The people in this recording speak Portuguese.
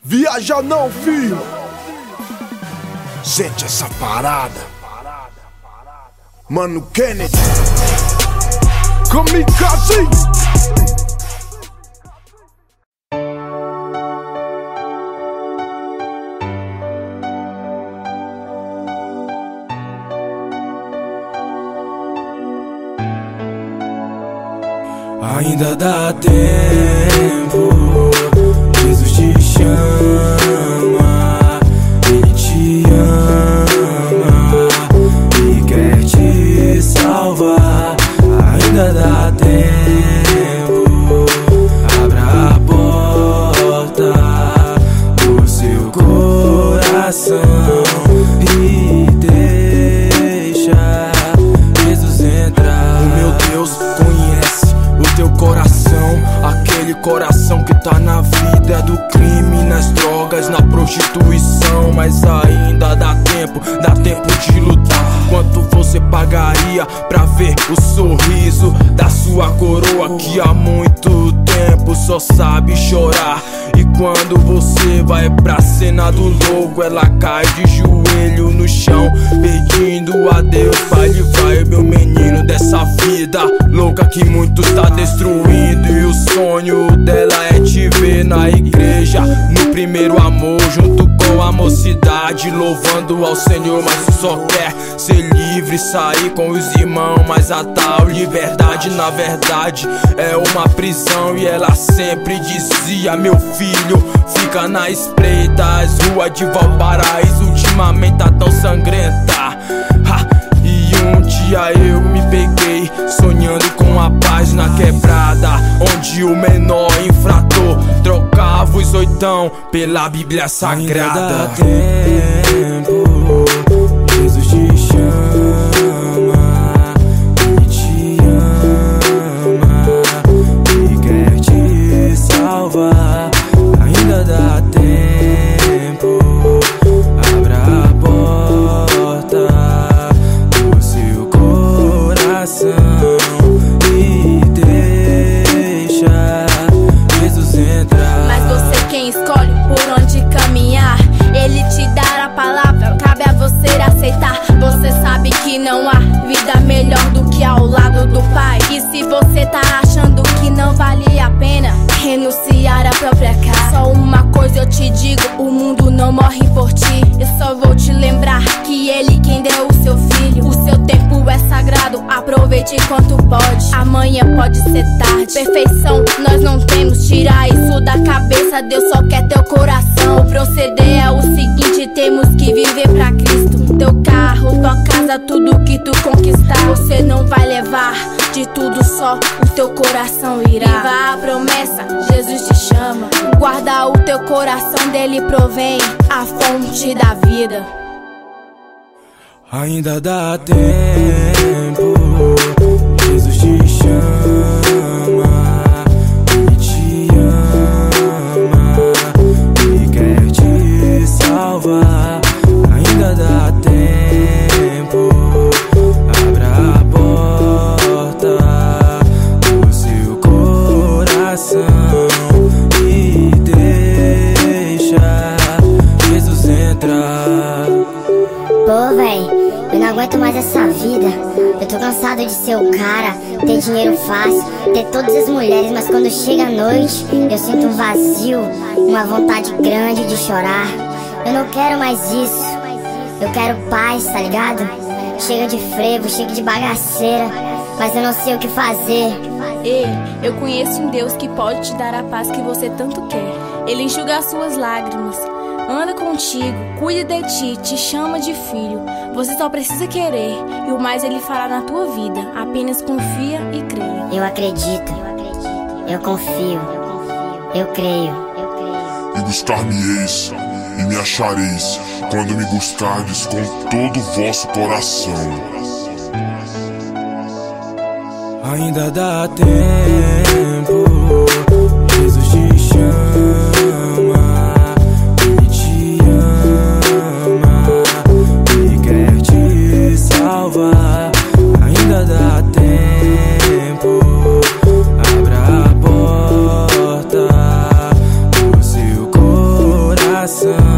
Viaja não, filho. Sente essa parada. Mano Kennedy, Kamikaze. Ainda dá tempo, Jesus te chama, Ele te ama e quer te salvar. Ainda dá tempo, abra a porta do seu coração e deixa Jesus entrar. O meu Deus conhece o teu coração, aquele coração que tá na vida do crime, nas drogas, na prostituição. Mas ainda dá tempo de lutar. Quanto você pagaria pra ver o sorriso da sua coroa, que há muito tempo só sabe chorar? E quando você vai pra cena do louco, ela cai de joelho no chão, pedindo a Deus pra livrar o meu menino dessa vida louca que muitos tá destruindo. E o sonho dela é te ver na igreja, no primeiro amor, junto com a mocidade, louvando ao Senhor. Mas tu só quer ser livre, sair com os irmãos. Mas a tal liberdade, na verdade, é uma prisão. E ela sempre dizia: meu filho, fica na espreita, as ruas de Valparaíso ultimamente tá tão sangrenta. E um dia eu me peguei sonhando com a paz na quebrada, onde o menor infrator trocava os oitão pela Bíblia Sagrada. Ainda dá tempo, Jesus te chama, Ele te ama e quer te salvar. Ainda dá tempo, abra a porta do seu coração e deixa Jesus entrar. Mas você quem escolhe por onde caminhar. Ele te dará a palavra, cabe a você aceitar. Você sabe que não há vida melhor do que ao lado do Pai. E se você tá achando que não vale a pena renunciar à própria casa, só uma coisa eu te digo: o mundo não morre por ti. Eu só vou te lembrar que Ele quem deu o seu filho. O seu tempo é sagrado, aproveite enquanto pode. Amanhã pode ser tarde. Perfeição nós não temos, tira isso da cabeça. Deus só quer teu coração. O proceder é o seguinte: temos que viver pra Cristo. Teu carro, tua casa, tudo que tu conquistar, você não vai levar de tudo, só o teu coração irá. Viva a promessa, Jesus te chama. Guarda o teu coração, dele provém a fonte da vida. Ainda dá tempo, Jesus te chama, Ele te ama e quer te salvar. Ainda dá tempo, abra a porta do seu coração e deixa Jesus entrar. Pô, véi, eu não aguento mais essa vida. Eu tô cansado de ser o cara, ter dinheiro fácil, ter todas as mulheres. Mas quando chega a noite, eu sinto um vazio, uma vontade grande de chorar. Eu não quero mais isso, eu quero paz, tá ligado? Chega de frevo, chega de bagaceira, mas eu não sei o que fazer. Ei, eu conheço um Deus que pode te dar a paz que você tanto quer. Ele enxuga as suas lágrimas, anda contigo, cuida de ti, te chama de filho. Você só precisa querer, e o mais Ele fará na tua vida. Apenas confia e creia. Eu acredito, eu confio, eu creio. E buscar-me-eis, e me achareis, quando me buscardes com todo o vosso coração. Ainda dá tempo, Jesus te chama, Ele te ama e quer te salvar. Ainda dá tempo, abra a porta do seu coração. coração.